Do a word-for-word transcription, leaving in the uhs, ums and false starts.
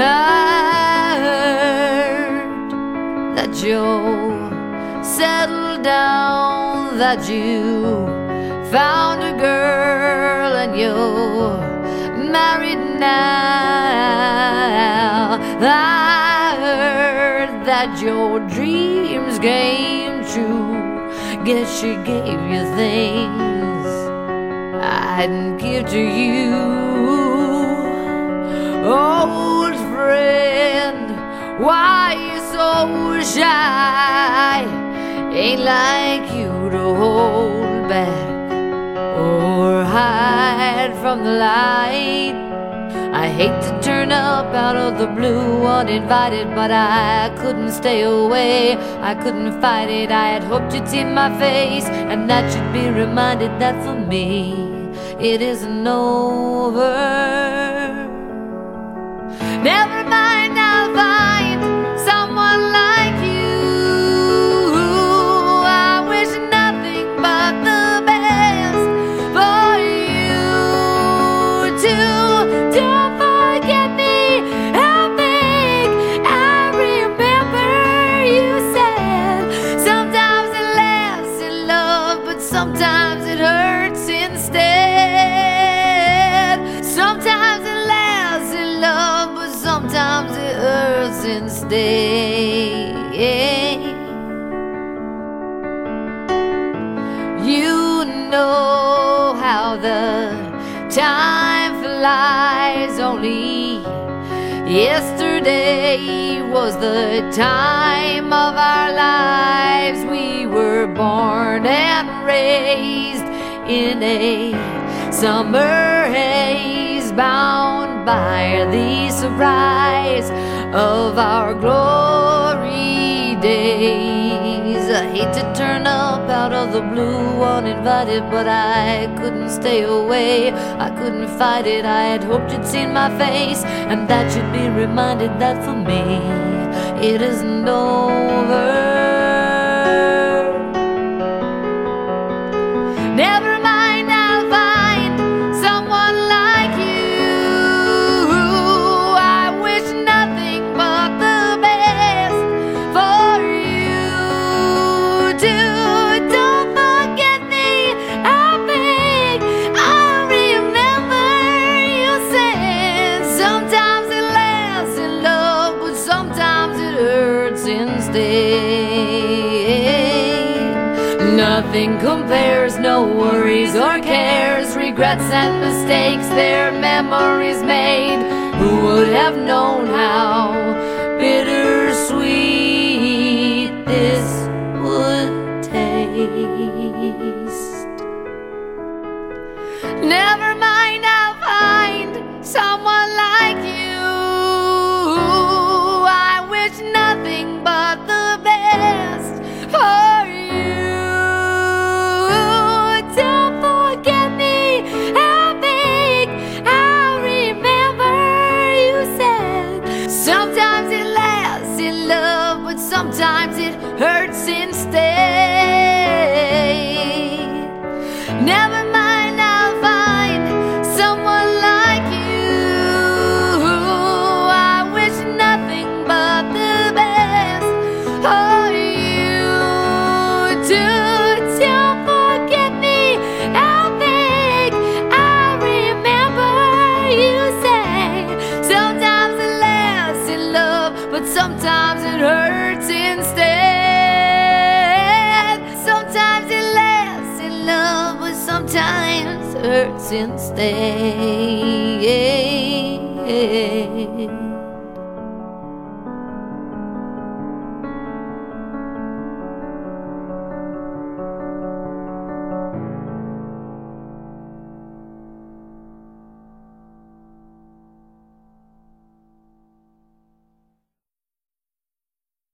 I heard that Joe settled down, that you found a girl and you're married now. I heard that your dreams came true. Guess she gave you things I didn't give to you. Old friend, why you so shy? Ain't like you to hold back or hide from the light. I hate to turn up out of the blue uninvited, but I couldn't stay away, I couldn't fight it. I had hoped you'd see my face and that you'd be reminded that for me it isn't over. Never mind, I'll find someone like you. I wish nothing but the best for you too. Don't forget me, I think I remember you said sometimes it lasts in love, but sometimes it hurts instead. Sometimes it lasts in love, but sometimes it hurts instead. You know how the time flies. Only yesterday was the time of our lives. We were born and raised in a summer haze, bound by the surprise of our glory days. I hate to turn up out of the blue uninvited, but I couldn't stay away, I couldn't fight it. I had hoped you'd seen my face and that you'd be reminded that for me it isn't over. Never mind, I'll find someone like you. I wish nothing but the best for you too. Don't forget me, I think I remember you said sometimes it lasts in love, but sometimes it hurts instead. Nothing compares, no worries or cares, regrets and mistakes, their memories made. Who would have known how bittersweet this would taste? Never mind, I'll find someone like you. I wish nothing but the best for you. Don't forget me, I think I remember you said sometimes it lasts in love, but sometimes it hurts instead. Never mind, I'll find someone like you. I wish nothing but the best for you too. Don't forget me, I think I remember you say sometimes it lasts in love, but sometimes it hurts instead. Sometimes it lasts in love, but sometimes it hurts instead.